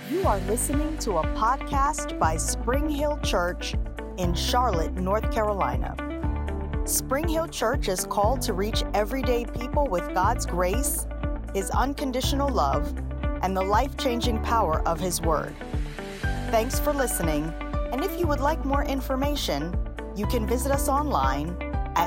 You are listening to a podcast by Spring Hill Church in Charlotte, North Carolina. Spring Hill Church is called to reach everyday people with God's grace, His unconditional love, and the life-changing power of His Word. Thanks for listening, and if you would like more information, you can visit us online at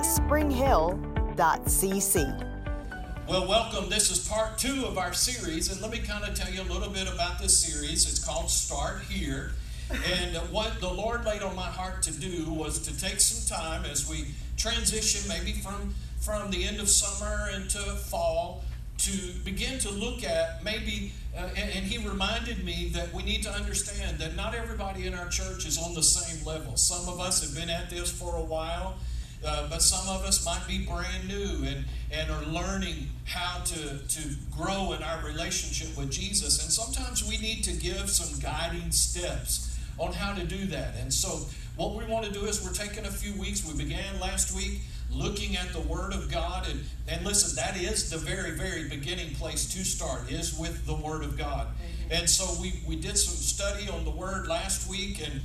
springhill.cc. Well, welcome. This is part 2 of our series, and let me kind of tell you a little bit about this series. It's called Start Here, and what the Lord laid on my heart to do was to take some time as we transition maybe from the end of summer into fall to begin to look at maybe, and He reminded me that we need to understand that not everybody in our church is on the same level. Some of us have been at this for a while. But some of us might be brand new and are learning how to grow in our relationship with Jesus. And sometimes we need to give some guiding steps on how to do that. And so what we want to do is we're taking a few weeks. We began last week looking at the Word of God. And listen, that is the very, very beginning place to start, is with the Word of God. And so we did some study on the Word last week, and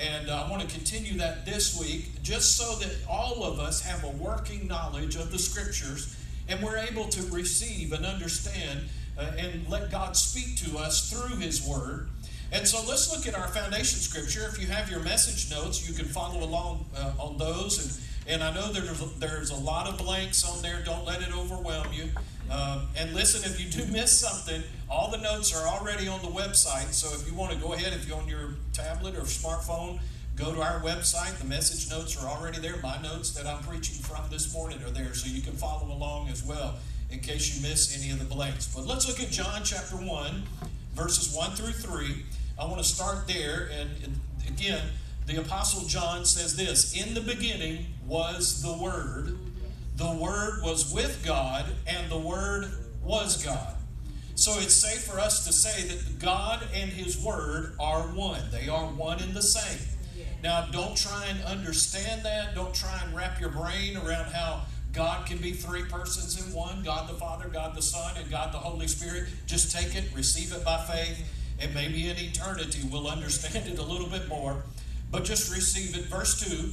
I want to continue that this week, just so that all of us have a working knowledge of the Scriptures, and we're able to receive and understand and let God speak to us through His Word. And so let's look at our foundation Scripture. If you have your message notes, you can follow along on those. And I know there's a lot of blanks on there. Don't let it overwhelm you. And listen, if you do miss something, all the notes are already on the website. So if you want to go ahead, if you're on your tablet or smartphone, go to our website. The message notes are already there. My notes that I'm preaching from this morning are there, so you can follow along as well in case you miss any of the blanks. But let's look at John chapter 1, verses 1 through 3. I want to start there. And again, the Apostle John says this: "In the beginning was the Word. The Word was with God, and the Word was God." So it's safe for us to say that God and His Word are one. They are one and the same. Now, don't try and understand that. Don't try and wrap your brain around how God can be 3 persons in one: God the Father, God the Son, and God the Holy Spirit. Just take it, receive it by faith, and maybe in eternity we'll understand it a little bit more. But just receive it. Verse 2,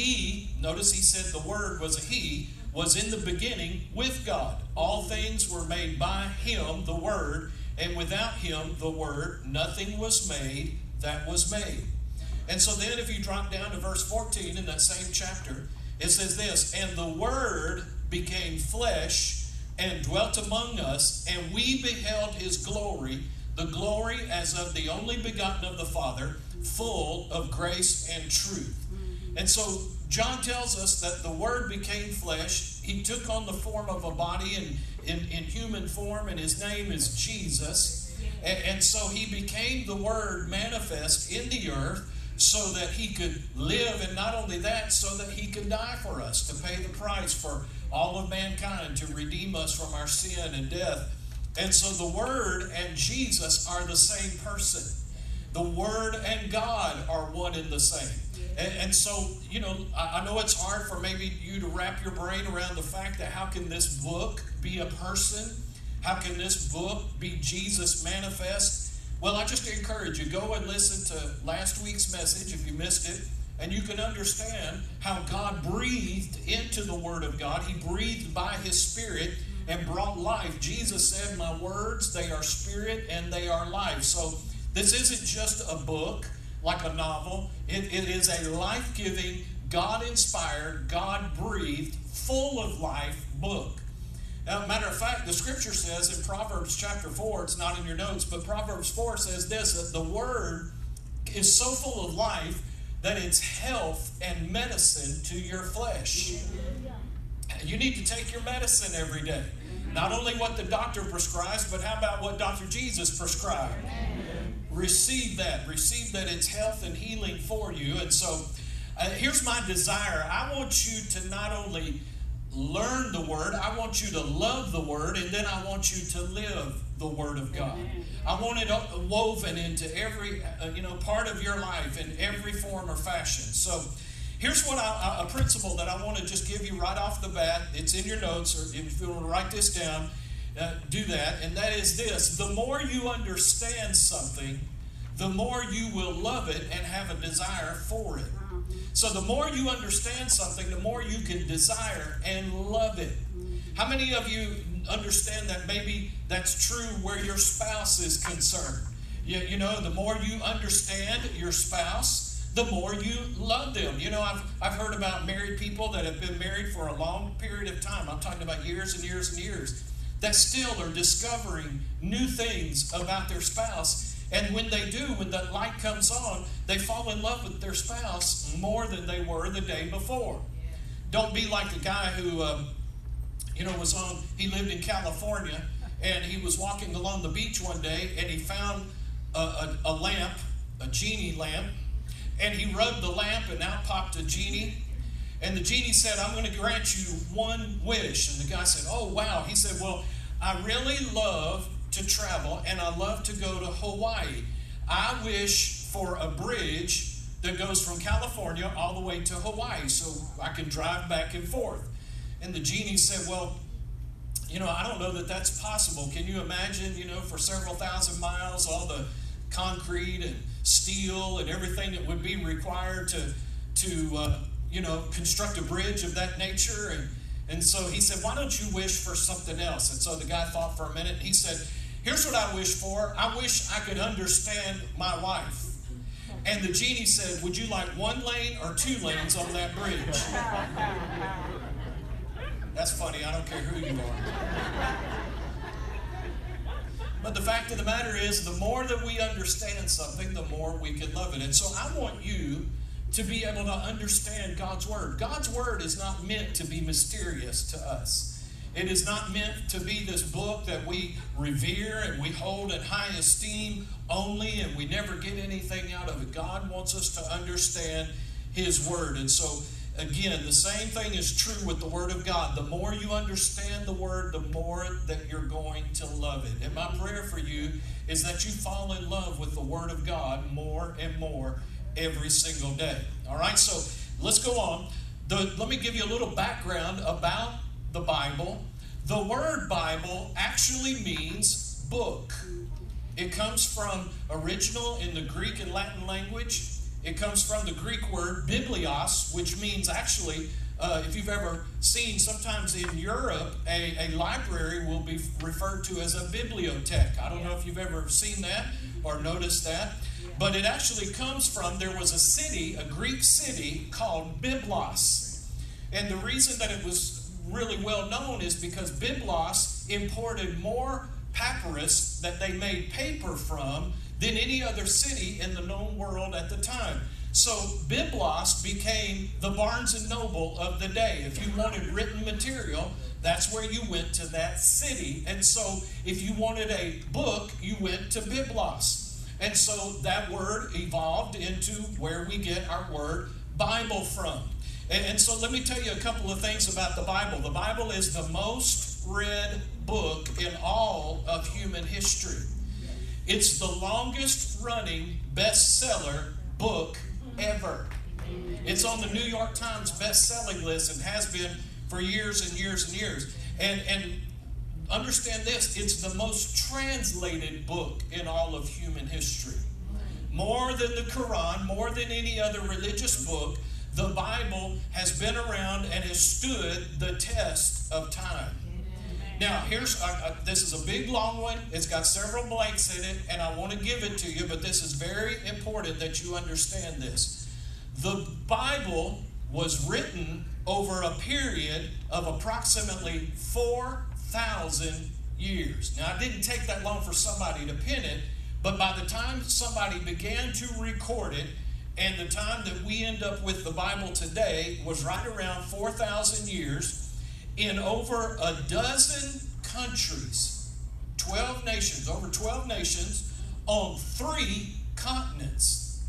notice he said the Word was a He, was in the beginning with God. All things were made by Him, the Word, and without Him, the Word, nothing was made that was made. And so then if you drop down to verse 14 in that same chapter, it says this: "And the Word became flesh and dwelt among us, and we beheld His glory, the glory as of the only begotten of the Father, full of grace and truth." And so John tells us that the Word became flesh. He took on the form of a body in human form, and His name is Jesus. And so He became the Word manifest in the earth so that He could live, and not only that, so that He could die for us, to pay the price for all of mankind, to redeem us from our sin and death. And so the Word and Jesus are the same person. The Word and God are one and the same. And so, I know it's hard for maybe you to wrap your brain around the fact that how can this book be a person? How can this book be Jesus manifest? Well, I just encourage you, go and listen to last week's message if you missed it, and you can understand how God breathed into the Word of God. He breathed by His Spirit and brought life. Jesus said, "My words, they are spirit and they are life." So this isn't just a book like a novel. It is a life-giving, God-inspired, God-breathed, full of life book. Now, matter of fact, the Scripture says in Proverbs chapter 4, it's not in your notes, but Proverbs 4 says this, that the Word is so full of life that it's health and medicine to your flesh. You need to take your medicine every day. Not only what the doctor prescribes, but how about what Dr. Jesus prescribed? Receive that. Receive that it's health and healing for you. And so here's my desire. I want you to not only learn the Word, I want you to love the Word, and then I want you to live the Word of God. I want it woven into every part of your life in every form or fashion. So here's what a principle that I want to just give you right off the bat. It's in your notes, or if you want to write this down, do that. And that is this: the more you understand something, the more you will love it and have a desire for it. So the more you understand something, the more you can desire and love it. How many of you understand that maybe that's true where your spouse is concerned? You know, the more you understand your spouse, the more you love them. You know, I've heard about married people that have been married for a long period of time. I'm talking about years and years and years, that still are discovering new things about their spouse. And when they do, when that light comes on, they fall in love with their spouse more than they were the day before. Don't be like the guy who, he lived in California, and he was walking along the beach one day, and he found a lamp, a genie lamp, and he rubbed the lamp, and out popped a genie. And the genie said, "I'm going to grant you one wish." And the guy said, "Oh, wow." He said, "Well, I really love to travel, and I love to go to Hawaii. I wish for a bridge that goes from California all the way to Hawaii so I can drive back and forth." And the genie said, "Well, I don't know that that's possible. Can you imagine, for several thousand miles, all the concrete and steel and everything that would be required to construct a bridge of that nature?" And so he said, "Why don't you wish for something else?" And so the guy thought for a minute, and he said, "Here's what I wish for. I wish I could understand my wife." And the genie said, "Would you like one lane or two lanes on that bridge?" That's funny. I don't care who you are. But the fact of the matter is, the more that we understand something, the more we can love it. And so I want you to be able to understand God's Word. God's Word is not meant to be mysterious to us. It is not meant to be this book that we revere and we hold in high esteem only, and we never get anything out of it. God wants us to understand His Word. And so, again, the same thing is true with the Word of God. The more you understand the Word, the more that you're going to love it. And my prayer for you is that you fall in love with the Word of God more and more every single day. All right, so let's go on. Let me give you a little background about the Bible. The word Bible actually means book. It comes from original in the Greek and Latin language. It comes from the Greek word biblios, which means actually, if you've ever seen, sometimes in Europe, a library will be referred to as a bibliothèque. I don't know if you've ever seen that or noticed that. But it actually comes from, there was a city, a Greek city called Byblos. And the reason that it was really well known is because Byblos imported more papyrus that they made paper from than any other city in the known world at the time. So Byblos became the Barnes and Noble of the day. If you wanted written material, that's where you went to that city. And so if you wanted a book, you went to Byblos. And so that word evolved into where we get our word Bible from. And so let me tell you a couple of things about the Bible. The Bible is the most read book in all of human history. It's the longest running bestseller book ever. It's on the New York Times best-selling list and has been for years and years and years. And understand this, it's the most translated book in all of human history. More than the Quran, more than any other religious book, the Bible has been around and has stood the test of time. Now, this is a big, long one. It's got several blanks in it, and I want to give it to you, but this is very important that you understand this. The Bible was written over a period of approximately 4,000 years. Now, it didn't take that long for somebody to pen it, but by the time somebody began to record it, and the time that we end up with the Bible today was right around 4,000 years in over a dozen countries, 12 nations, over 12 nations on 3 continents.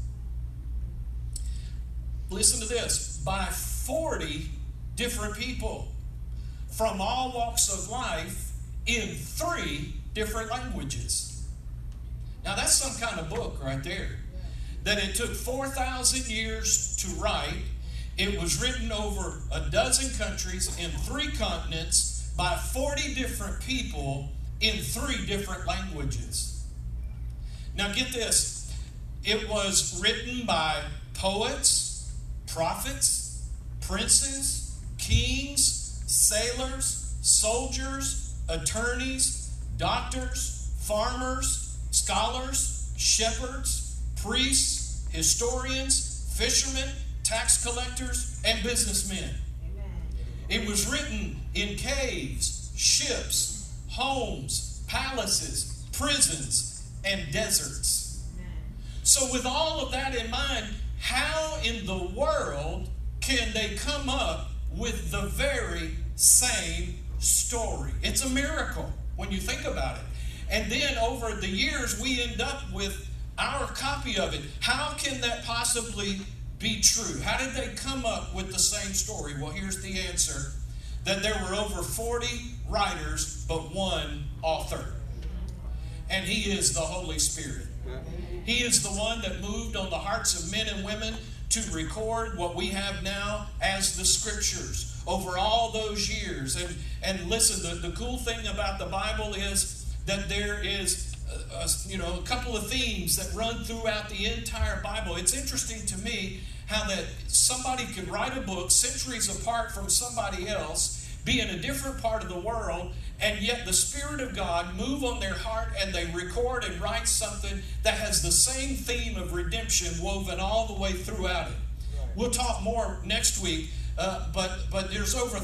Listen to this, by 40 different people from all walks of life in 3 different languages. Now that's some kind of book right there. That it took 4,000 years to write. It was written over a dozen countries in 3 continents by 40 different people in 3 different languages. Now get this. It was written by poets, prophets, princes, kings, sailors, soldiers, attorneys, doctors, farmers, scholars, shepherds, priests, historians, fishermen, tax collectors, and businessmen. Amen. It was written in caves, ships, homes, palaces, prisons, and deserts. Amen. So with all of that in mind, how in the world can they come up with the very same story? It's a miracle when you think about it. And then over the years, we end up with our copy of it. How can that possibly be true? How did they come up with the same story? Well, here's the answer. That there were over 40 writers, but one author. And he is the Holy Spirit. He is the one that moved on the hearts of men and women to record what we have now as the Scriptures over all those years. And listen, the cool thing about the Bible is that there is a couple of themes that run throughout the entire Bible. It's interesting to me how that somebody could write a book centuries apart from somebody else, be in a different part of the world, and yet the Spirit of God move on their heart and they record and write something that has the same theme of redemption woven all the way throughout it. Right. We'll talk more next week, but there's over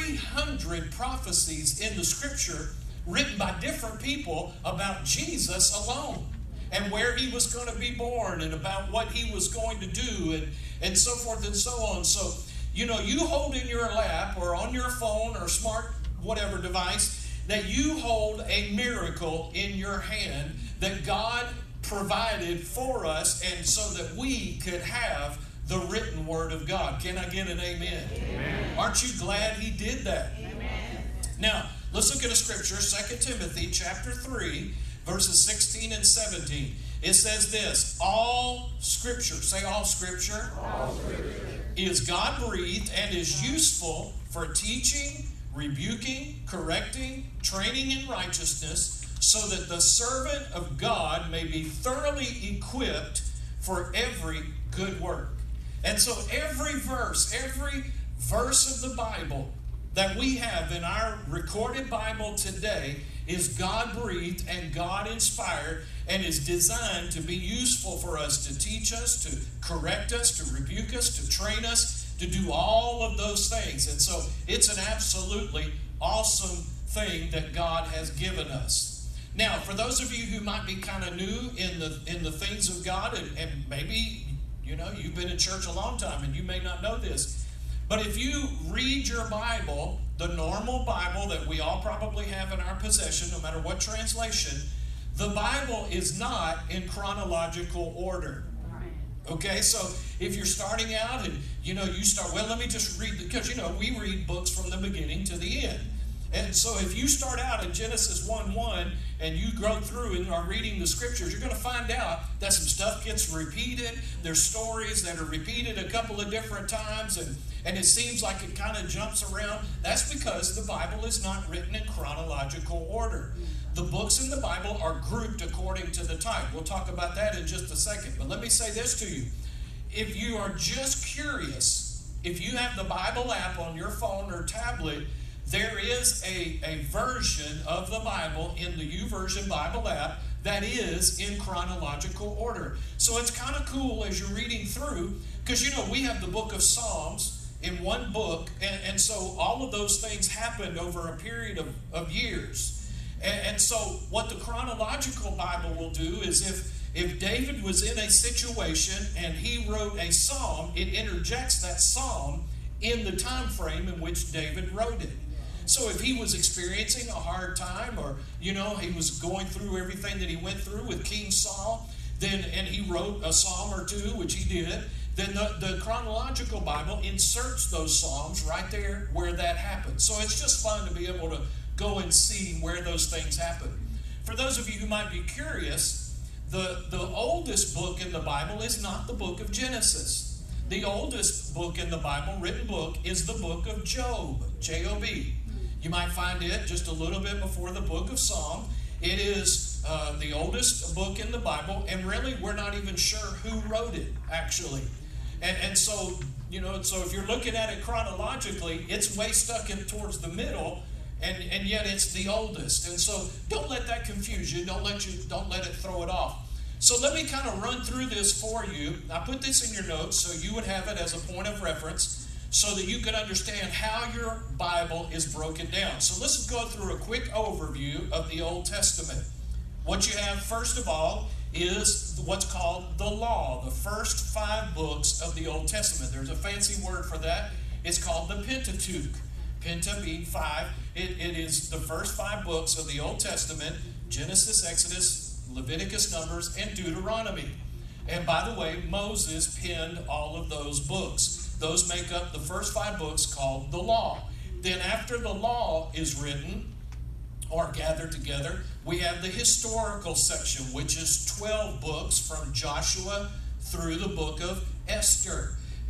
300 prophecies in the Scripture written by different people about Jesus alone and where he was going to be born and about what he was going to do and so forth and so on. So, you hold in your lap or on your phone or smart whatever device that you hold a miracle in your hand that God provided for us and so that we could have the written Word of God. Can I get an amen? Amen. Aren't you glad he did that? Amen. Now, let's look at a scripture, 2 Timothy chapter 3, verses 16 and 17. It says this, all Scripture, say all Scripture, is God-breathed and is useful for teaching, rebuking, correcting, training in righteousness, so that the servant of God may be thoroughly equipped for every good work. And so every verse of the Bible that we have in our recorded Bible today is God-breathed and God-inspired and is designed to be useful for us to teach us, to correct us, to rebuke us, to train us, to do all of those things. And so it's an absolutely awesome thing that God has given us. Now, for those of you who might be kind of new in the things of God, and maybe, you've been in church a long time and you may not know this, but if you read your Bible, the normal Bible that we all probably have in our possession, no matter what translation, the Bible is not in chronological order. Okay, so if you're starting out and, you start, let me just read, because, we read books from the beginning to the end. And so if you start out in Genesis 1:1 and you go through and are reading the Scriptures, you're going to find out that some stuff gets repeated. There's stories that are repeated a couple of different times, and it seems like it kind of jumps around. That's because the Bible is not written in chronological order. The books in the Bible are grouped according to the type. We'll talk about that in just a second. But let me say this to you. If you are just curious, if you have the Bible app on your phone or tablet, there is a version of the Bible in the YouVersion Bible app that is in chronological order. So it's kind of cool as you're reading through, because we have the book of Psalms in one book, and so all of those things happened over a period of years. And so what the chronological Bible will do is if David was in a situation and he wrote a psalm, it interjects that psalm in the time frame in which David wrote it. So if he was experiencing a hard time, or he was going through everything that he went through with King Saul, and he wrote a psalm or two, which he did, then the chronological Bible inserts those psalms right there where that happened. So it's just fun to be able to go and see where those things happen. For those of you who might be curious, the oldest book in the Bible is not the book of Genesis. The oldest book in the Bible, written book, is the book of Job, Job. You might find it just a little bit before the book of Psalm. It is the oldest book in the Bible, and really we're not even sure who wrote it, actually. And so, so if you're looking at it chronologically, it's way stuck in towards the middle, and yet it's the oldest. And so don't let that confuse you. Don't let it throw it off. So let me kind of run through this for you. I put this in your notes so you would have it as a point of reference so that you could understand how your Bible is broken down. So let's go through a quick overview of the Old Testament. What you have, first of all, is what's called the law, the first 5 books of the Old Testament. There's a fancy word for that. It's called the Pentateuch. Penta being 5. It is the first 5 books of the Old Testament: Genesis, Exodus, Leviticus, Numbers, and Deuteronomy. And by the way, Moses penned all of those books. Those make up the first 5 books called the law. Then after the law is written or gathered together, we have the historical section, which is 12 books from Joshua through the book of Esther.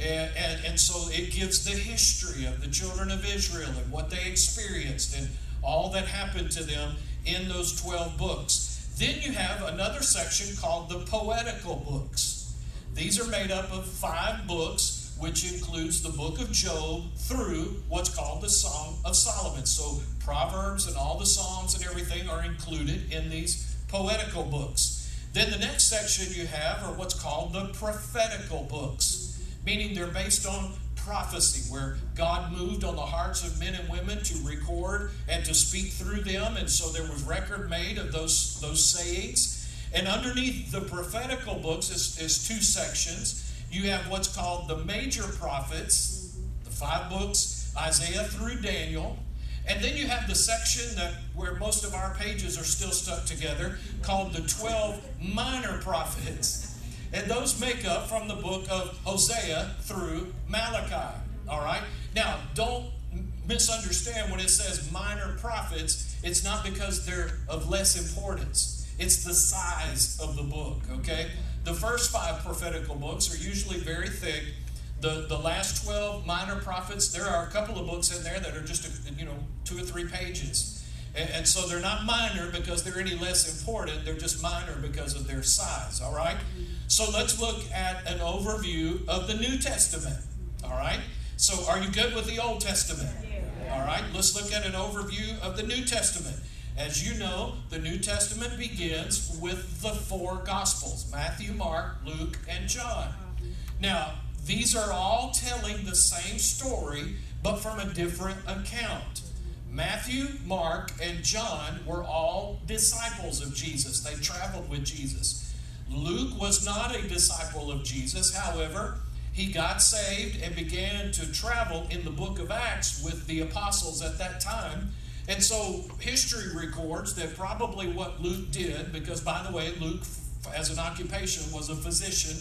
And so it gives the history of the children of Israel and what they experienced and all that happened to them in those 12 books. Then you have another section called the poetical books. These are made up of 5 books, which includes the book of Job through what's called the Song of Solomon. So Proverbs and all the Psalms and everything are included in these poetical books. Then the next section you have are what's called the prophetical books, meaning they're based on prophecy, where God moved on the hearts of men and women to record and to speak through them, and so there was record made of those sayings. And underneath the prophetical books is 2 sections. You have what's called the major prophets, the 5 books, Isaiah through Daniel. And then you have the section where most of our pages are still stuck together, called the 12 minor prophets. And those make up from the book of Hosea through Malachi. All right? Now, don't misunderstand when it says minor prophets. It's not because they're of less importance. It's the size of the book, okay? The first 5 prophetical books are usually very thick. The last 12 minor prophets, there are a couple of books in there that are just 2 or 3 pages. And so they're not minor because they're any less important. They're just minor because of their size, all right? So let's look at an overview of the New Testament, all right? So are you good with the Old Testament? All right, let's look at an overview of the New Testament. As you know, the New Testament begins with the 4 Gospels: Matthew, Mark, Luke, and John. Now, these are all telling the same story, but from a different account. Matthew, Mark, and John were all disciples of Jesus. They traveled with Jesus. Luke was not a disciple of Jesus. However, he got saved and began to travel in the book of Acts with the apostles at that time. And so history records that probably what Luke did, because by the way, Luke as an occupation was a physician.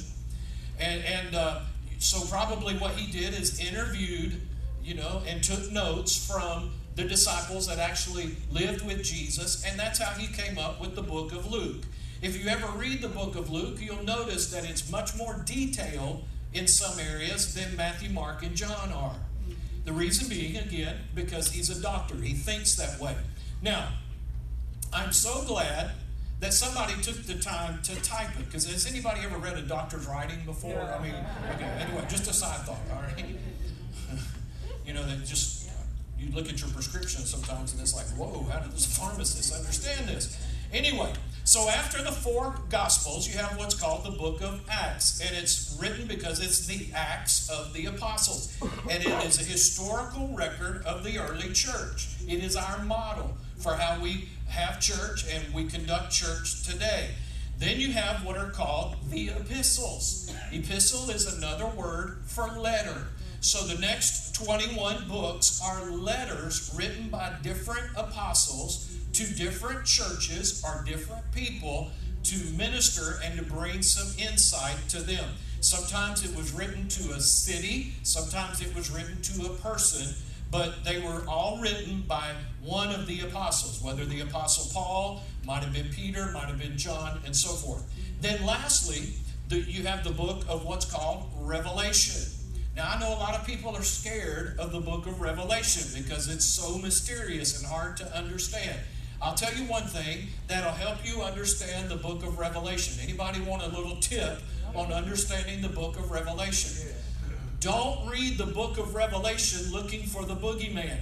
So probably what he did is interviewed, and took notes from the disciples that actually lived with Jesus, and that's how he came up with the book of Luke. If you ever read the book of Luke, you'll notice that it's much more detailed in some areas than Matthew, Mark, and John are. The reason being, again, because he's a doctor. He thinks that way. Now, I'm so glad that somebody took the time to type it, because has anybody ever read a doctor's writing before? I mean, okay, anyway, just a side thought, all right? That just, you look at your prescription sometimes and it's like, whoa, how did this pharmacist understand this? Anyway, so after the 4 Gospels, you have what's called the book of Acts. And it's written because it's the Acts of the Apostles. And it is a historical record of the early church. It is our model for how we have church and we conduct church today. Then you have what are called the epistles. Epistle is another word for letter. So the next 21 books are letters written by different apostles to different churches or different people to minister and to bring some insight to them. Sometimes it was written to a city, sometimes it was written to a person, but they were all written by one of the apostles, whether the apostle Paul, might have been Peter, might have been John, and so forth. Then lastly, you have the book of what's called Revelation. Now, I know a lot of people are scared of the book of Revelation because it's so mysterious and hard to understand. I'll tell you one thing that'll help you understand the book of Revelation. Anybody want a little tip on understanding the book of Revelation? Don't read the book of Revelation looking for the boogeyman.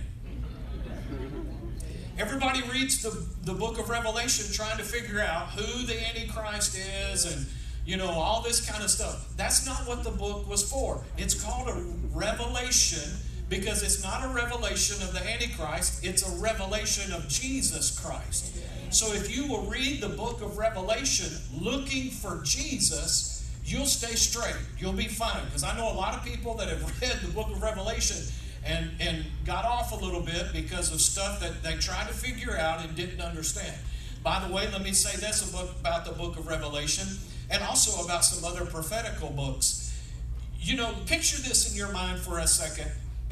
Everybody reads the book of Revelation trying to figure out who the Antichrist is and, all this kind of stuff. That's not what the book was for. It's called a revelation because it's not a revelation of the Antichrist. It's a revelation of Jesus Christ. So if you will read the book of Revelation looking for Jesus, you'll stay straight. You'll be fine. Because I know a lot of people that have read the book of Revelation and got off a little bit because of stuff that they tried to figure out and didn't understand. By the way, let me say this about the book of Revelation and also about some other prophetical books. Picture this in your mind for a second.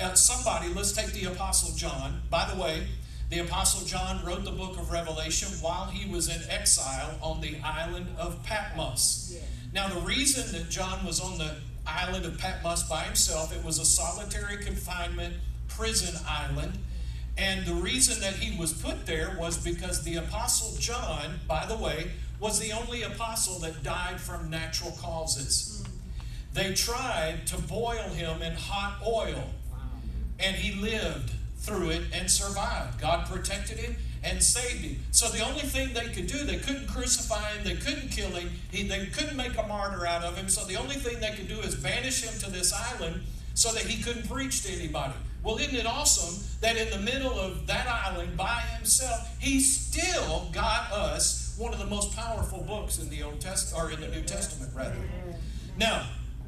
Let's take the Apostle John. By the way, the Apostle John wrote the book of Revelation while he was in exile on the island of Patmos. Now, the reason that John was on the island of Patmos by himself, it was a solitary confinement prison island. And the reason that he was put there was because the Apostle John, by the way, was the only apostle that died from natural causes. They tried to boil him in hot oil, and he lived through it and survived. God protected him and saved him. So the only thing they could do, they couldn't crucify him, they couldn't kill him, they couldn't make a martyr out of him. So the only thing they could do is banish him to this island so that he couldn't preach to anybody. Well, isn't it awesome that in the middle of that island by himself, he still got us one of the most powerful books in the Old Testament, or in the New Testament, rather. Now,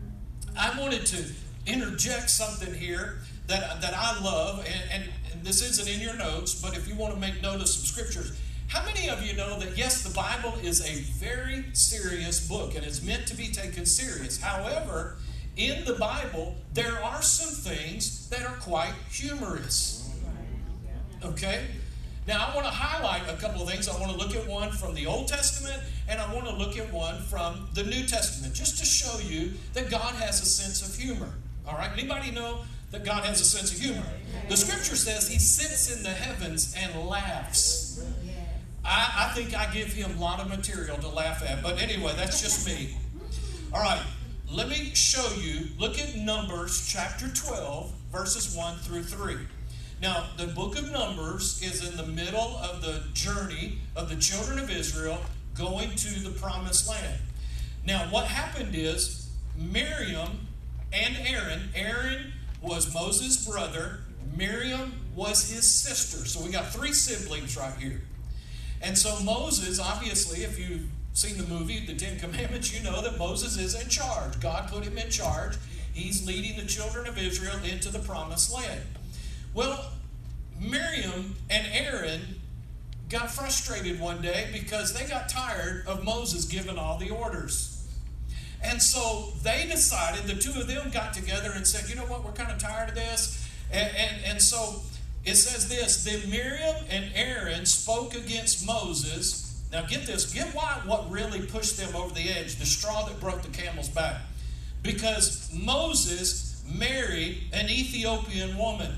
I wanted to interject something here that I love, and this isn't in your notes, but if you want to make note of some scriptures, how many of you know that, yes, the Bible is a very serious book, and it's meant to be taken serious. However, in the Bible, there are some things that are quite humorous. Okay? Now, I want to highlight a couple of things. I want to look at one from the Old Testament, and I want to look at one from the New Testament, just to show you that God has a sense of humor. All right? Anybody know that God has a sense of humor? The scripture says he sits in the heavens and laughs. I think I give him a lot of material to laugh at, but anyway, that's just me. All right, let me show you. Look at Numbers chapter 12, verses 1 through 3. Now, the book of Numbers is in the middle of the journey of the children of Israel going to the promised land. Now, what happened is Miriam and Aaron was Moses' brother. Miriam was his sister. So we got three siblings right here. And so Moses, obviously, if you've seen the movie, The Ten Commandments, you know that Moses is in charge. God put him in charge. He's leading the children of Israel into the promised land. Well, Miriam and Aaron got frustrated one day because they got tired of Moses giving all the orders. And so they decided, the two of them got together and said, you know what, we're kind of tired of this. And so it says this, then Miriam and Aaron spoke against Moses. Now get this, get what really pushed them over the edge, the straw that broke the camel's back. Because Moses married an Ethiopian woman.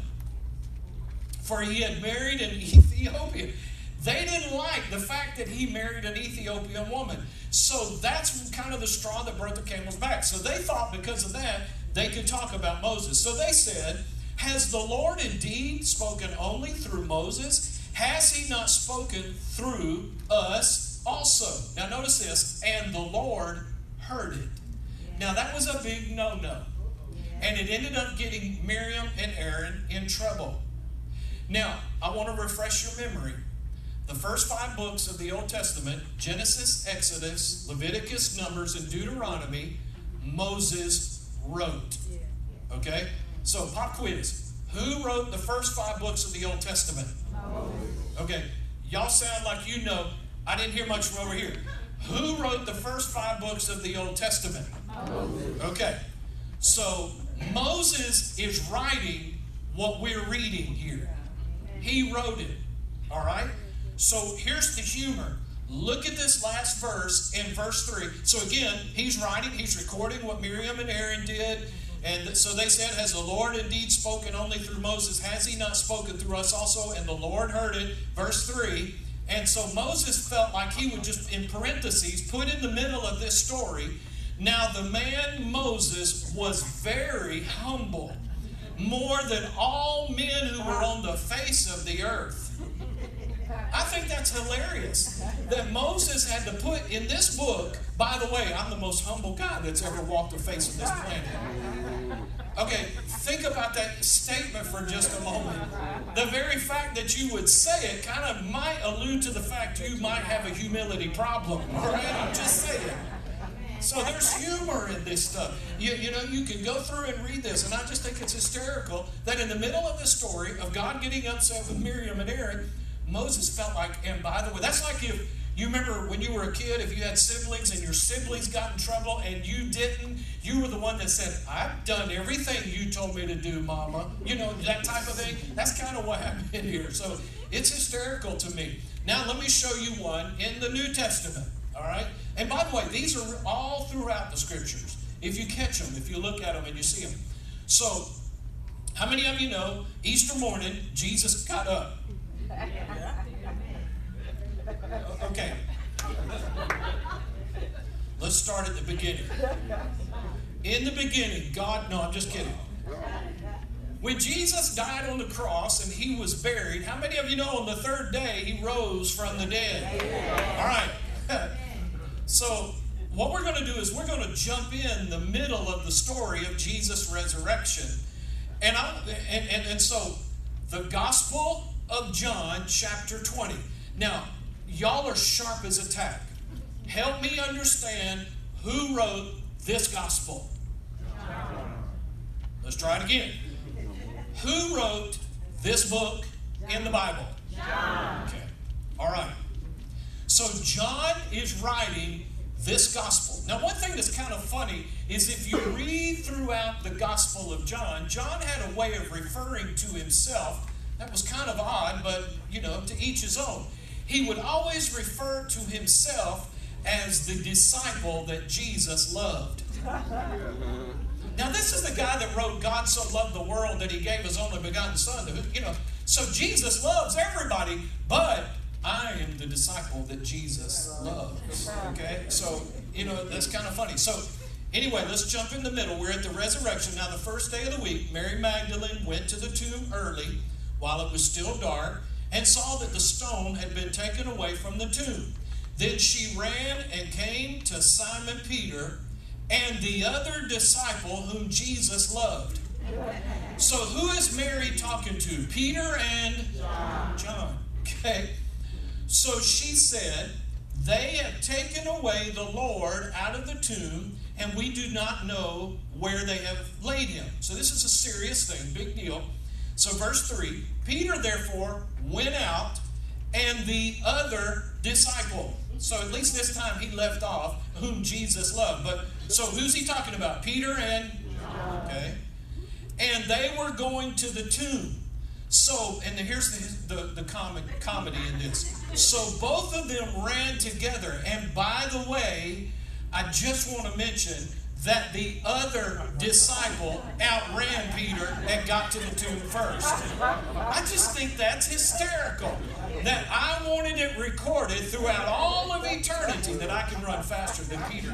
For he had married an Ethiopian. They didn't like the fact that he married an Ethiopian woman. So that's kind of the straw that broke the camel's back. So they thought because of that, they could talk about Moses. So they said, has the Lord indeed spoken only through Moses? Has he not spoken through us also? Now notice this, and the Lord heard it. Now that was a big no-no. And it ended up getting Miriam and Aaron in trouble. Now, I want to refresh your memory. The first 5 books of the Old Testament, Genesis, Exodus, Leviticus, Numbers, and Deuteronomy, Moses wrote. Okay? So, pop quiz. Who wrote the first 5 books of the Old Testament? Okay. Y'all sound like you know. I didn't hear much from over here. Who wrote the first 5 books of the Old Testament? Okay. So, Moses is writing what we're reading here. He wrote it. All right? So here's the humor. Look at this last verse in verse 3. So again, he's writing, he's recording what Miriam and Aaron did. And so they said, has the Lord indeed spoken only through Moses? Has he not spoken through us also? And the Lord heard it. Verse 3. And so Moses felt like he would just, in parentheses, put in the middle of this story, now the man Moses was very humble, more than all men who were on the face of the earth. I think that's hilarious that Moses had to put in this book, by the way, I'm the most humble guy that's ever walked the face of this planet. Okay, think about that statement for just a moment. The very fact that you would say it kind of might allude to the fact you might have a humility problem. All right, I'm just saying. So there's humor in this stuff. You know, you can go through and read this, and I just think it's hysterical that in the middle of the story of God getting upset with Miriam and Aaron, Moses felt like, and by the way, that's like if you remember when you were a kid, if you had siblings and your siblings got in trouble and you didn't, you were the one that said, I've done everything you told me to do, Mama. You know, that type of thing. That's kind of what happened here. So it's hysterical to me. Now let me show you one in the New Testament. All right? And by the way, these are all throughout the scriptures. If you catch them, if you look at them and you see them. So, how many of you know Easter morning, Jesus got up? Okay. Let's start at the beginning. In the beginning, God, no, I'm just kidding. When Jesus died on the cross and he was buried, how many of you know on the third day he rose from the dead? All right. So what we're going to do is we're going to jump in the middle of the story of Jesus' resurrection. And so the Gospel of John, chapter 20. Now, y'all are sharp as a tack. Help me understand who wrote this gospel. Let's try it again. Who wrote this book in the Bible? John. Okay. All right. So John is writing this gospel. Now, one thing that's kind of funny is if you read throughout the Gospel of John, John had a way of referring to himself that was kind of odd, but, you know, to each his own. He would always refer to himself as the disciple that Jesus loved. Now, this is the guy that wrote, God so loved the world that he gave his only begotten son. You know, so Jesus loves everybody, but I am the disciple that Jesus loves. Okay? So, you know, that's kind of funny. So, anyway, let's jump in the middle. We're at the resurrection. Now, the first day of the week, Mary Magdalene went to the tomb early while it was still dark and saw that the stone had been taken away from the tomb. Then she ran and came to Simon Peter and the other disciple whom Jesus loved. So who is Mary talking to? Peter and John. Okay. So she said, they have taken away the Lord out of the tomb, and we do not know where they have laid him. So this is a serious thing, big deal. So verse 3, Peter therefore went out, and the other disciple. So at least this time he left off whom Jesus loved. But so who's he talking about? Peter and John. Okay. And they were going to the tomb. So, and here's the comedy in this. So both of them ran together. And by the way, I just want to mention that the other disciple outran Peter and got to the tomb first. I just think that's hysterical. That I wanted it recorded throughout all of eternity that I can run faster than Peter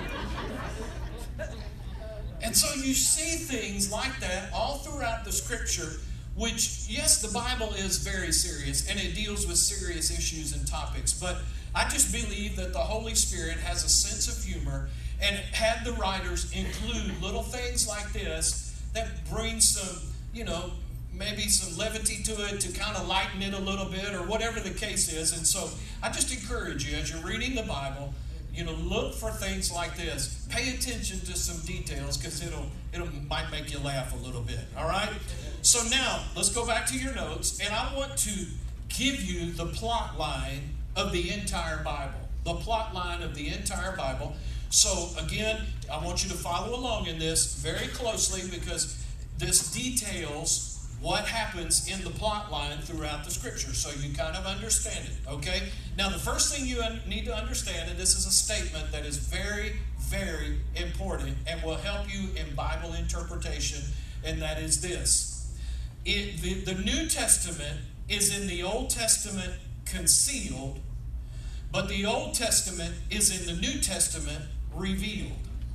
can. And so you see things like that all throughout the scripture, which, yes, the Bible is very serious and it deals with serious issues and topics, but I just believe that the Holy Spirit has a sense of humor and had the writers include little things like this that bring some, you know, maybe some levity to it to kind of lighten it a little bit or whatever the case is. And so I just encourage you as you're reading the Bible, you know, look for things like this. Pay attention to some details because it might make you laugh a little bit. All right? So now let's go back to your notes, and I want to give you the plot line of the entire Bible. The plot line of the entire Bible. So again, I want you to follow along in this very closely because this details what happens in the plot line throughout the scripture so you kind of understand it, okay? Now, the first thing you need to understand, and this is a statement that is very, very important and will help you in Bible interpretation, and that is this. The New Testament is in the Old Testament concealed, but the Old Testament is in the New Testament revealed.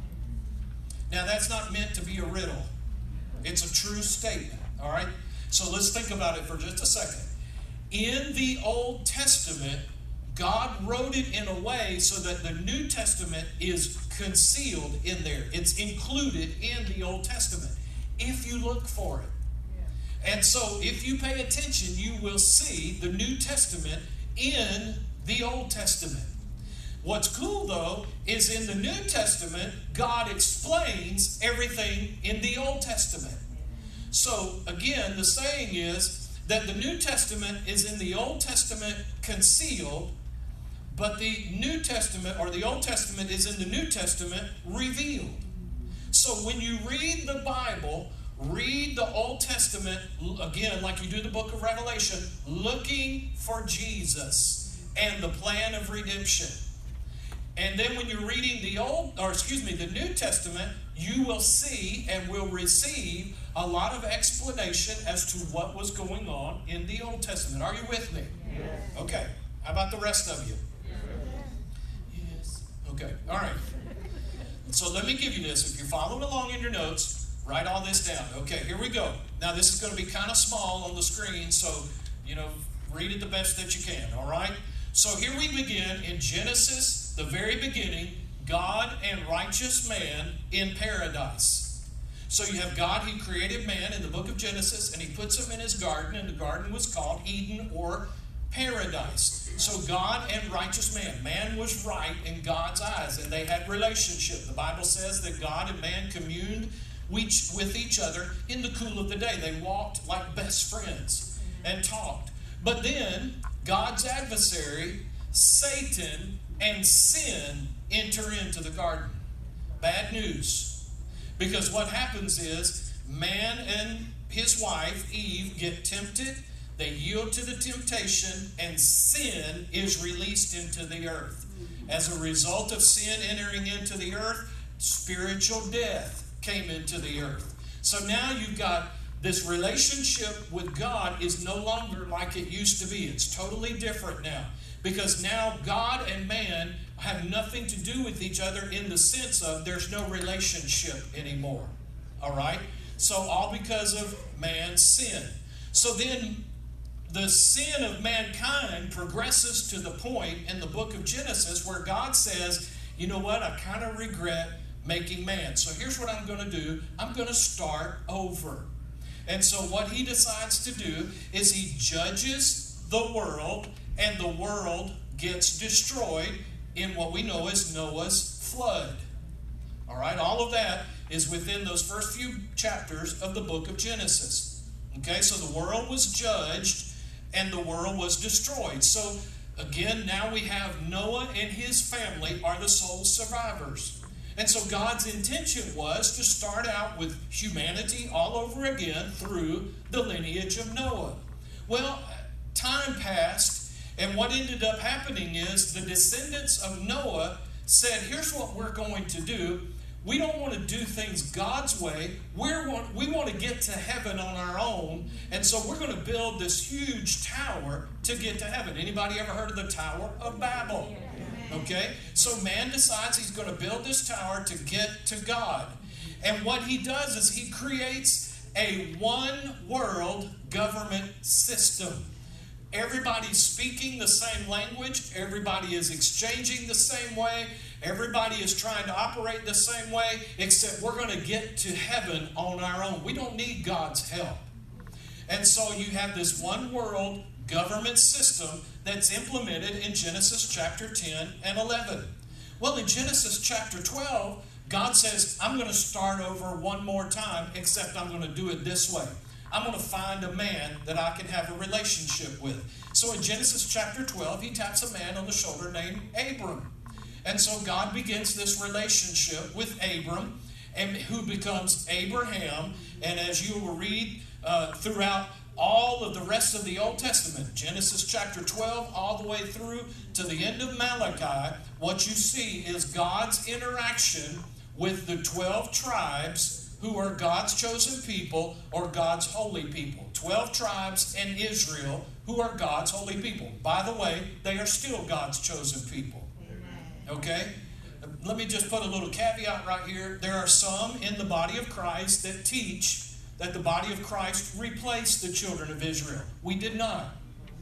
Now, that's not meant to be a riddle. It's a true statement, all right? So let's think about it for just a second. In the Old Testament, God wrote it in a way so that the New Testament is concealed in there. It's included in the Old Testament, if you look for it. And so if you pay attention, you will see the New Testament in the Old Testament. What's cool, though, is in the New Testament, God explains everything in the Old Testament. So, again, the saying is that the New Testament is in the Old Testament concealed, but the New Testament, or the Old Testament, is in the New Testament revealed. So when you read the Bible, read the Old Testament, again, like you do the book of Revelation, looking for Jesus and the plan of redemption. And then when you're reading the New Testament, you will see and will receive a lot of explanation as to what was going on in the Old Testament. Are you with me? Yes. Okay. How about the rest of you? Yes. Okay. All right. So let me give you this. If you're following along in your notes, write all this down. Okay, here we go. Now, this is going to be kind of small on the screen, so, read it the best that you can, all right? So here we begin in Genesis, the very beginning, God and righteous man in paradise. So you have God, He created man in the book of Genesis, and He puts him in His garden, and the garden was called Eden or paradise. So God and righteous man. Man was right in God's eyes, and they had relationship. The Bible says that God and man communed with each other in the cool of the day. They walked like best friends and talked. But then God's adversary, Satan, and sin enter into the garden. Bad news. Because what happens is man and his wife, Eve, get tempted. They yield to the temptation, and sin is released into the earth. As a result of sin entering into the earth, spiritual death came into the earth. So now you've got this relationship with God is no longer like it used to be. It's totally different now. Because now God and man have nothing to do with each other in the sense of there's no relationship anymore. All right? So all because of man's sin. So then the sin of mankind progresses to the point in the book of Genesis where God says, you know what, I kind of regret making man. So here's what I'm going to do. I'm going to start over. And so what He decides to do is He judges the world, and the world gets destroyed in what we know as Noah's flood. All right, all of that is within those first few chapters of the book of Genesis. Okay, so the world was judged and the world was destroyed. So again, now we have Noah and his family are the sole survivors. And so God's intention was to start out with humanity all over again through the lineage of Noah. Well, time passed, and what ended up happening is the descendants of Noah said, here's what we're going to do. We don't want to do things God's way. We want to get to heaven on our own, and so we're going to build this huge tower to get to heaven. Anybody ever heard of the Tower of Babel? Okay, so man decides he's going to build this tower to get to God. And what he does is he creates a one world government system. Everybody's speaking the same language. Everybody is exchanging the same way. Everybody is trying to operate the same way, except we're going to get to heaven on our own. We don't need God's help. And so you have this one world government system that's implemented in Genesis chapter 10 and 11. Well, in Genesis chapter 12, God says, I'm going to start over one more time, except I'm going to do it this way. I'm going to find a man that I can have a relationship with. So in Genesis chapter 12, He taps a man on the shoulder named Abram. And so God begins this relationship with Abram, and who becomes Abraham. And as you will read throughout all of the rest of the Old Testament, Genesis chapter 12 all the way through to the end of Malachi, what you see is God's interaction with the 12 tribes who are God's chosen people or God's holy people. 12 tribes in Israel who are God's holy people. By the way, they are still God's chosen people. Okay? Let me just put a little caveat right here. There are some in the body of Christ that teach that the body of Christ replaced the children of Israel. We did not.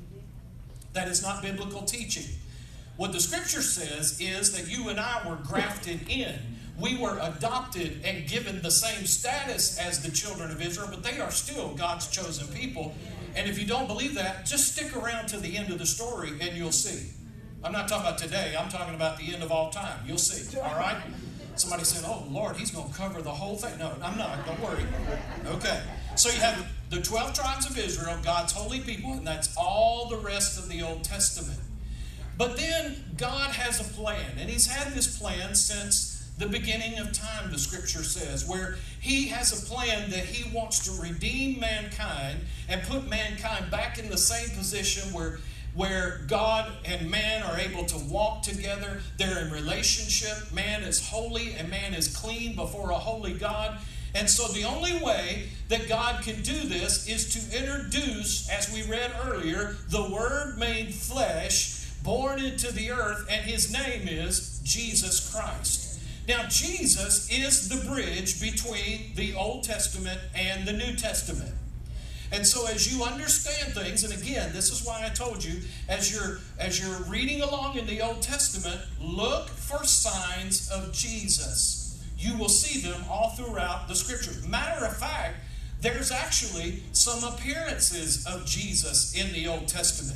That is not biblical teaching. What the Scripture says is that you and I were grafted in. We were adopted and given the same status as the children of Israel, but they are still God's chosen people. And if you don't believe that, just stick around to the end of the story and you'll see. I'm not talking about today. I'm talking about the end of all time. You'll see. All right? Somebody said, oh, Lord, he's going to cover the whole thing. No, I'm not. Don't worry. Okay. So you have the 12 tribes of Israel, God's holy people, and that's all the rest of the Old Testament. But then God has a plan, and he's had this plan since the beginning of time, the Scripture says, where he has a plan that he wants to redeem mankind and put mankind back in the same position where God and man are able to walk together. They're in relationship. Man is holy and man is clean before a holy God. And so the only way that God can do this is to introduce, as we read earlier, the Word made flesh, born into the earth, and his name is Jesus Christ. Now, Jesus is the bridge between the Old Testament and the New Testament. And so as you understand things, and again, this is why I told you, as you're reading along in the Old Testament, look for signs of Jesus. You will see them all throughout the Scripture. Matter of fact, there's actually some appearances of Jesus in the Old Testament.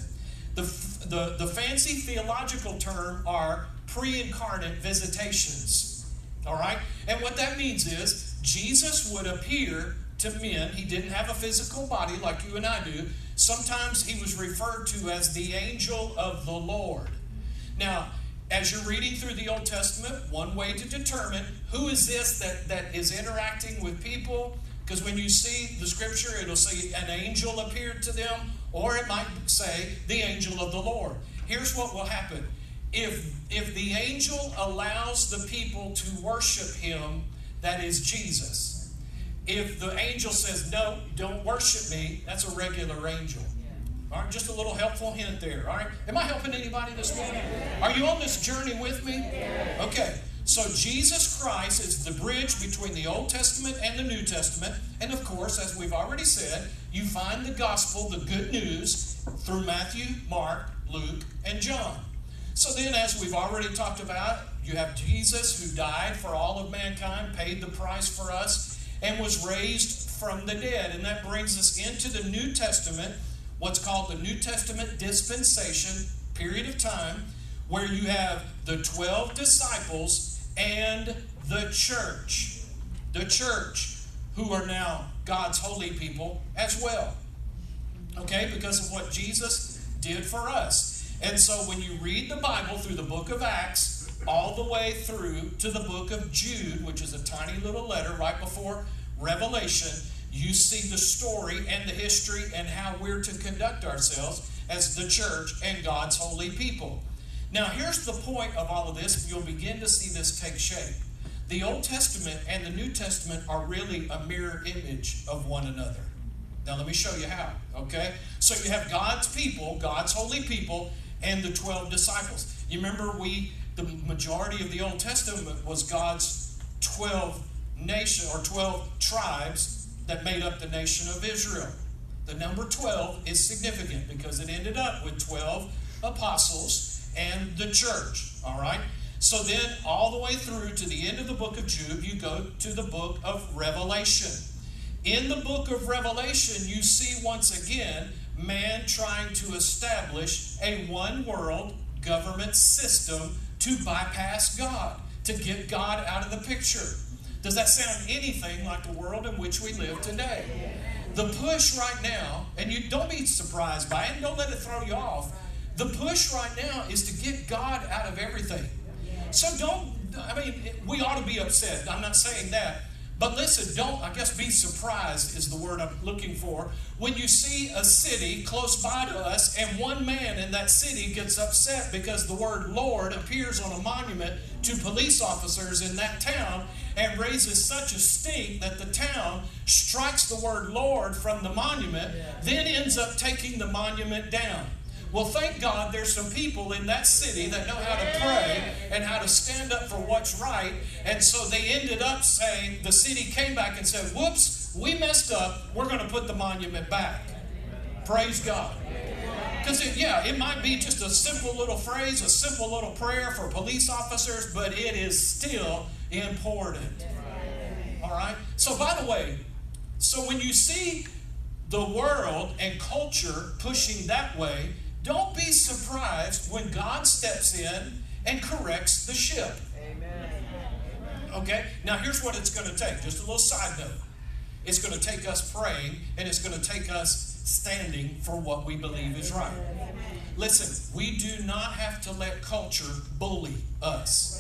The fancy theological term are pre-incarnate visitations. All right? And what that means is Jesus would appear to men. He didn't have a physical body like you and I do. Sometimes he was referred to as the angel of the Lord. Now, as you're reading through the Old Testament, one way to determine who is this that is interacting with people, because when you see the Scripture, it'll say an angel appeared to them, or it might say the angel of the Lord. Here's what will happen. If the angel allows the people to worship him, that is Jesus. If the angel says, no, don't worship me, that's a regular angel. All right, just a little helpful hint there. All right, am I helping anybody this morning? Are you on this journey with me? Okay, so Jesus Christ is the bridge between the Old Testament and the New Testament. And of course, as we've already said, you find the gospel, the good news, through Matthew, Mark, Luke, and John. So then, as we've already talked about, you have Jesus who died for all of mankind, paid the price for us, and was raised from the dead. And that brings us into the New Testament, what's called the New Testament dispensation, period of time, where you have the 12 disciples and the church. The church, who are now God's holy people as well. Okay, because of what Jesus did for us. And so when you read the Bible through the book of Acts, all the way through to the book of Jude, which is a tiny little letter right before Revelation, you see the story and the history and how we're to conduct ourselves as the church and God's holy people. Now, here's the point of all of this. You'll begin to see this take shape. The Old Testament and the New Testament are really a mirror image of one another. Now, let me show you how, okay? So you have God's people, God's holy people, and the 12 disciples. You remember the majority of the Old Testament was God's 12 nation or 12 tribes that made up the nation of Israel. The number 12 is significant because it ended up with 12 apostles and the church. All right? So then all the way through to the end of the book of Jude, you go to the book of Revelation. In the book of Revelation, you see once again man trying to establish a one-world government system to bypass God, to get God out of the picture. Does that sound anything like the world in which we live today? The push right now, and you don't be surprised by it, and don't let it throw you off. The push right now is to get God out of everything. So we ought to be upset. I'm not saying that. But listen, don't, I guess be surprised is the word I'm looking for, when you see a city close by to us and one man in that city gets upset because the word Lord appears on a monument to police officers in that town and raises such a stink that the town strikes the word Lord from the monument, then ends up taking the monument down. Well, thank God there's some people in that city that know how to pray and how to stand up for what's right. And so they ended up saying, the city came back and said, whoops, we messed up. We're going to put the monument back. Praise God. Because, it might be just a simple little phrase, a simple little prayer for police officers, but it is still important. All right? So, by the way, so when you see the world and culture pushing that way, don't be surprised when God steps in and corrects the ship. Amen. Okay? Now, here's what it's going to take. Just a little side note. It's going to take us praying, and it's going to take us standing for what we believe is right. Listen, we do not have to let culture bully us.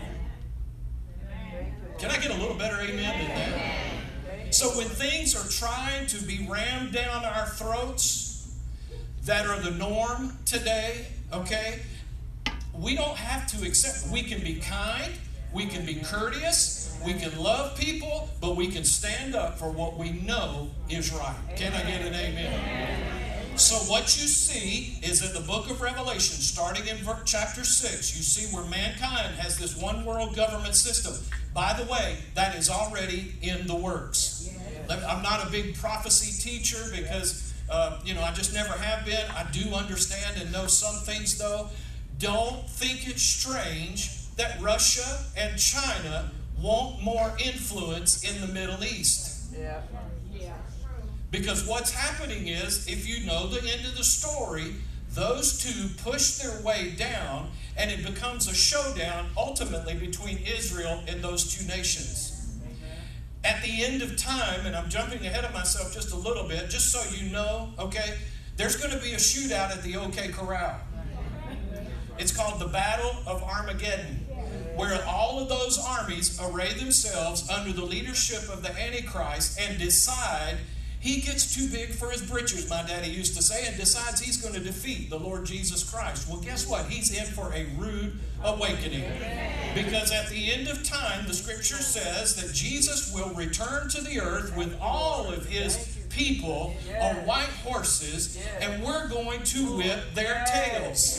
Can I get a little better amen than that? So when things are trying to be rammed down our throats, that are the norm today, okay? We don't have to accept. We can be kind, we can be courteous, we can love people, but we can stand up for what we know is right. Can I get an amen? So what you see is in the book of Revelation, starting in chapter 6, you see where mankind has this one world government system. By the way, that is already in the works. I'm not a big prophecy teacher because I just never have been. I do understand and know some things, though. Don't think it's strange that Russia and China want more influence in the Middle East. Yeah. Because what's happening is, if you know the end of the story, those two push their way down, and it becomes a showdown ultimately between Israel and those two nations. At the end of time, and I'm jumping ahead of myself just a little bit, just so you know, okay, there's going to be a shootout at the OK Corral. It's called the Battle of Armageddon, where all of those armies array themselves under the leadership of the Antichrist and decide he gets too big for his britches, my daddy used to say, and decides he's going to defeat the Lord Jesus Christ. Well, guess what? He's in for a rude awakening. Because at the end of time, the scripture says that Jesus will return to the earth with all of his people on white horses, and we're going to whip their tails.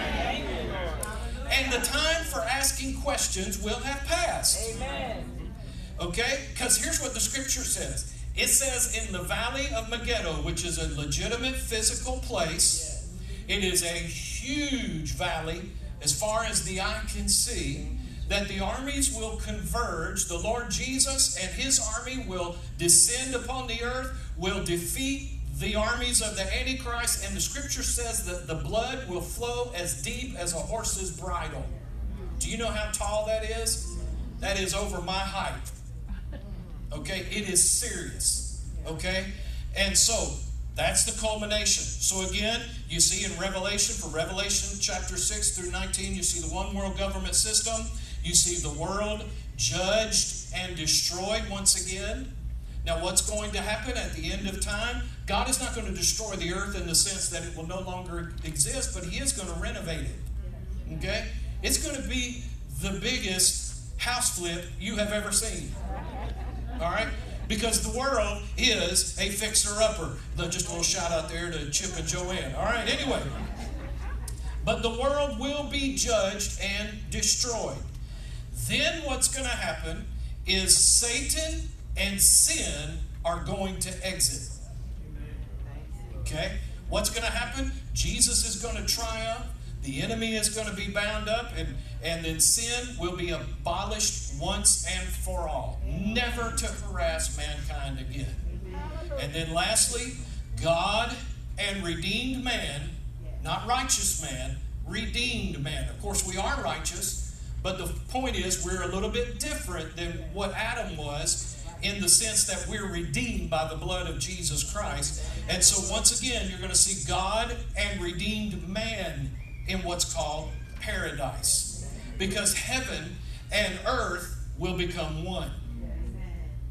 And the time for asking questions will have passed. Okay? Because here's what the scripture says. It says in the valley of Megiddo, which is a legitimate physical place, it is a huge valley as far as the eye can see, that the armies will converge. The Lord Jesus and his army will descend upon the earth, will defeat the armies of the Antichrist, and the scripture says that the blood will flow as deep as a horse's bridle. Do you know how tall that is? That is over my height. Okay, it is serious. Okay, and so that's the culmination. So again, you see in Revelation, for Revelation chapter 6 through 19, you see the one world government system. You see the world judged and destroyed once again. Now, what's going to happen at the end of time? God is not going to destroy the earth in the sense that it will no longer exist, but he is going to renovate it. Okay, it's going to be the biggest house flip you have ever seen. All right? Because the world is a fixer-upper. Just a little shout out there to Chip and Joanne. All right, anyway. But the world will be judged and destroyed. Then what's going to happen is Satan and sin are going to exit. Okay? What's going to happen? Jesus is going to triumph. The enemy is going to be bound up, and then sin will be abolished once and for all, never to harass mankind again. And then lastly, God and redeemed man, not righteous man, redeemed man. Of course, we are righteous, but the point is we're a little bit different than what Adam was, in the sense that we're redeemed by the blood of Jesus Christ. And so once again, you're going to see God and redeemed man in what's called paradise. Because heaven and earth will become one.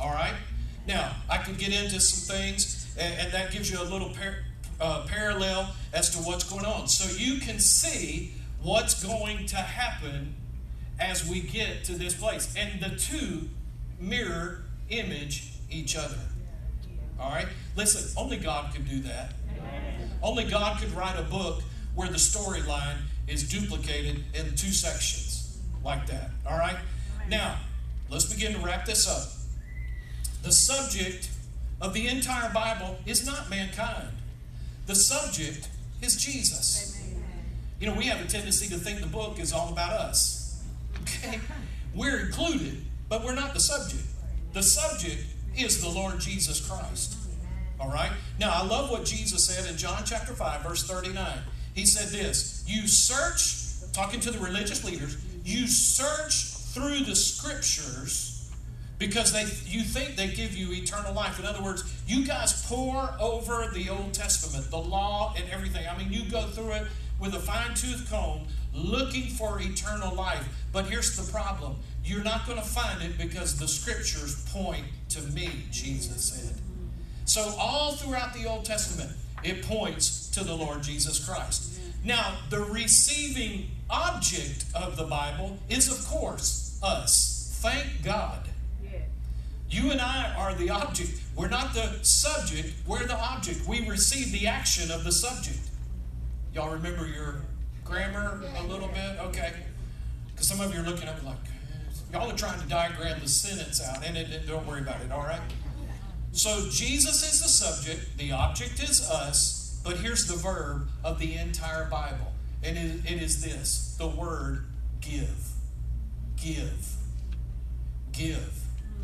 All right? Now, I could get into some things, and that gives you a little parallel as to what's going on. So you can see what's going to happen as we get to this place. And the two mirror image each other. All right? Listen, only God could do that. Only God could write a book where the storyline is duplicated in 2 sections like that. All right? Now, let's begin to wrap this up. The subject of the entire Bible is not mankind. The subject is Jesus. You know, we have a tendency to think the book is all about us. Okay? We're included, but we're not the subject. The subject is the Lord Jesus Christ. All right? Now, I love what Jesus said in John chapter 5, verse 39. He said this, you search, talking to the religious leaders, you search through the scriptures because you think they give you eternal life. In other words, you guys pore over the Old Testament, the law and everything. I mean, you go through it with a fine-tooth comb looking for eternal life. But here's the problem. You're not going to find it because the scriptures point to me, Jesus said. So all throughout the Old Testament, it points to the Lord Jesus Christ. Now, the receiving object of the Bible is, of course, us. Thank God. You and I are the object. We're not the subject. We're the object. We receive the action of the subject. Y'all remember your grammar a little bit? Okay. Because some of you are looking at me like, y'all are trying to diagram the sentence out, and don't worry about it, all right? So Jesus is the subject, the object is us, but here's the verb of the entire Bible. And it is this, the word give. Give. Give.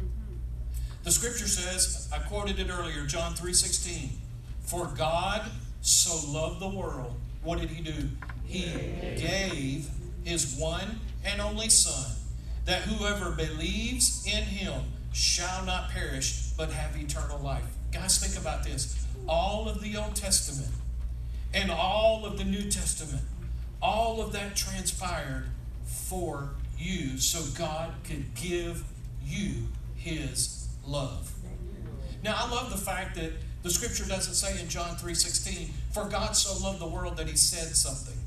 The scripture says, I quoted it earlier, John 3:16, for God so loved the world. What did he do? He gave his one and only Son, that whoever believes in him shall not perish, but have eternal life. Guys, think about this. All of the Old Testament and all of the New Testament, all of that transpired for you so God could give you his love. Now, I love the fact that the scripture doesn't say in John 3:16, for God so loved the world that he said something.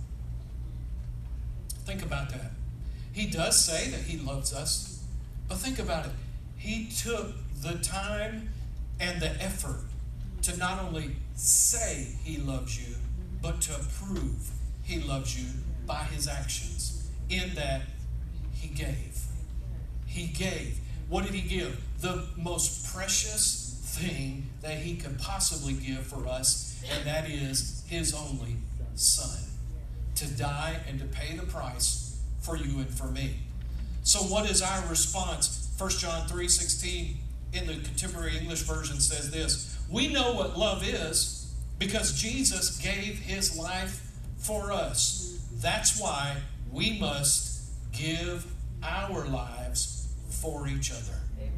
Think about that. He does say that he loves us, but think about it. He took the time and the effort to not only say he loves you, but to prove he loves you by his actions. In that, he gave. He gave. What did he give? The most precious thing that he could possibly give for us, and that is his only Son, to die and to pay the price for you and for me. So what is our response? 1 John 3:16 in the Contemporary English Version says this, we know what love is because Jesus gave his life for us. That's why we must give our lives for each other.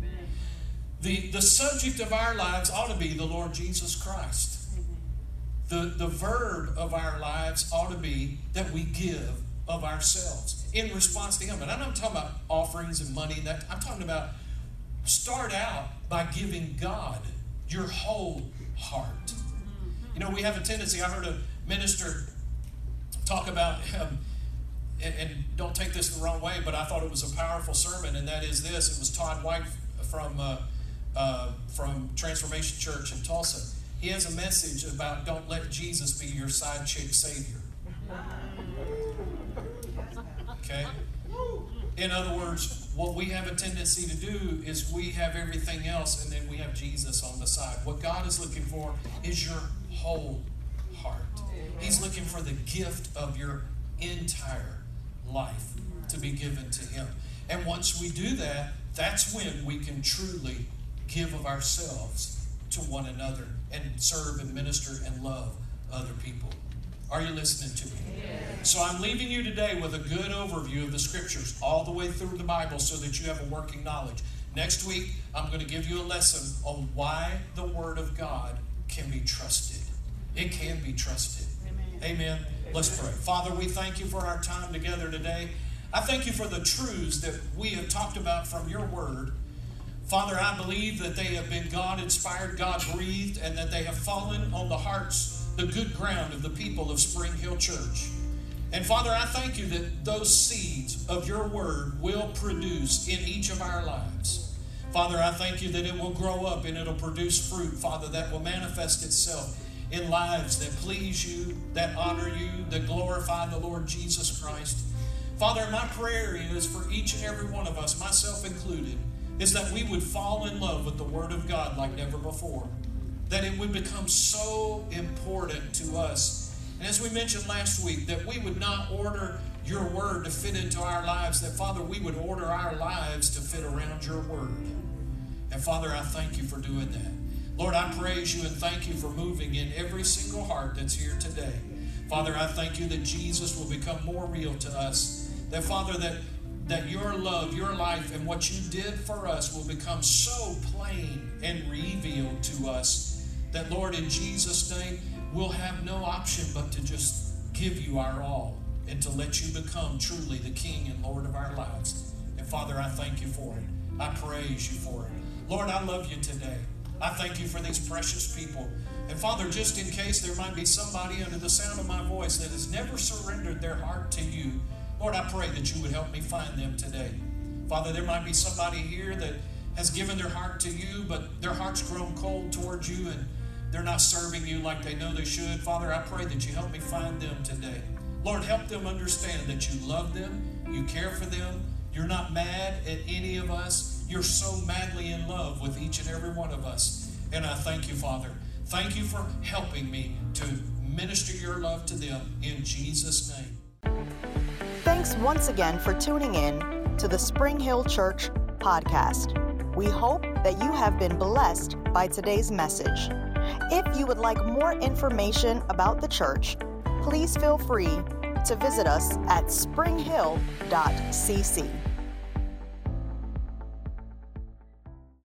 Amen. The subject of our lives ought to be the Lord Jesus Christ. The verb of our lives ought to be that we give of ourselves in response to him. And I'm not talking about offerings and money. I'm talking about start out by giving God your whole heart. You know, we have a tendency, I heard a minister talk about, and don't take this the wrong way, but I thought it was a powerful sermon, and that is this. It was Todd White from Transformation Church in Tulsa. He has a message about don't let Jesus be your side chick savior. Okay? In other words, what we have a tendency to do is we have everything else and then we have Jesus on the side. What God is looking for is your whole heart. He's looking for the gift of your entire life to be given to him. And once we do that, that's when we can truly give of ourselves to one another and serve and minister and love other people. Are you listening to me? Yes. So I'm leaving you today with a good overview of the scriptures all the way through the Bible so that you have a working knowledge. Next week, I'm going to give you a lesson on why the Word of God can be trusted. It can be trusted. Amen. Amen. Let's pray. Father, we thank you for our time together today. I thank you for the truths that we have talked about from your Word. Father, I believe that they have been God-inspired, God-breathed, and that they have fallen on the hearts, the good ground of the people of Spring Hill Church. And Father, I thank you that those seeds of your word will produce in each of our lives. Father, I thank you that it will grow up and it'll produce fruit, Father, that will manifest itself in lives that please you, that honor you, that glorify the Lord Jesus Christ. Father, my prayer is for each and every one of us, myself included, is that we would fall in love with the Word of God like never before. That it would become so important to us. And as we mentioned last week, that we would not order your Word to fit into our lives, that, Father, we would order our lives to fit around your Word. And, Father, I thank you for doing that. Lord, I praise you and thank you for moving in every single heart that's here today. Father, I thank you that Jesus will become more real to us. That, Father, that your love, your life, and what you did for us will become so plain and revealed to us that, Lord, in Jesus' name, we'll have no option but to just give you our all and to let you become truly the King and Lord of our lives. And, Father, I thank you for it. I praise you for it. Lord, I love you today. I thank you for these precious people. And, Father, just in case there might be somebody under the sound of my voice that has never surrendered their heart to you, Lord, I pray that you would help me find them today. Father, there might be somebody here that has given their heart to you, but their heart's grown cold towards you and they're not serving you like they know they should. Father, I pray that you help me find them today. Lord, help them understand that you love them, you care for them, you're not mad at any of us. You're so madly in love with each and every one of us. And I thank you, Father. Thank you for helping me to minister your love to them in Jesus' name. Thanks once again for tuning in to the Spring Hill Church podcast. We hope that you have been blessed by today's message. If you would like more information about the church, please feel free to visit us at springhill.cc.